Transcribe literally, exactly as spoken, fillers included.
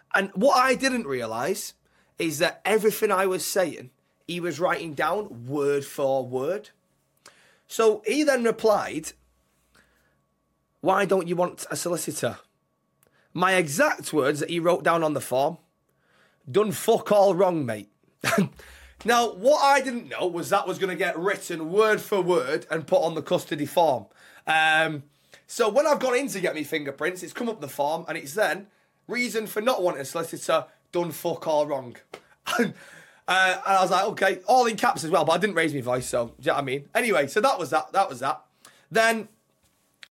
And what I didn't realise is that everything I was saying, he was writing down word for word. So he then replied, why don't you want a solicitor? My exact words that he wrote down on the form, done fuck all wrong, mate. Now, what I didn't know was that was going to get written word for word and put on the custody form. Um, so when I've gone in to get me fingerprints, it's come up the form and it's then, reason for not wanting a solicitor, done fuck all wrong. and, uh, and I was like, okay, all in caps as well, but I didn't raise my voice, so, do you know what I mean? Anyway, so that was that, that was that. Then